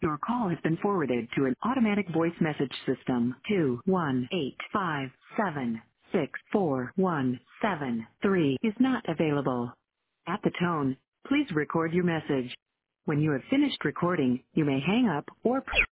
Your call has been forwarded to an automatic voice message system. 21857644173 is not available. At the tone, please record your message. When you have finished recording, you may hang up or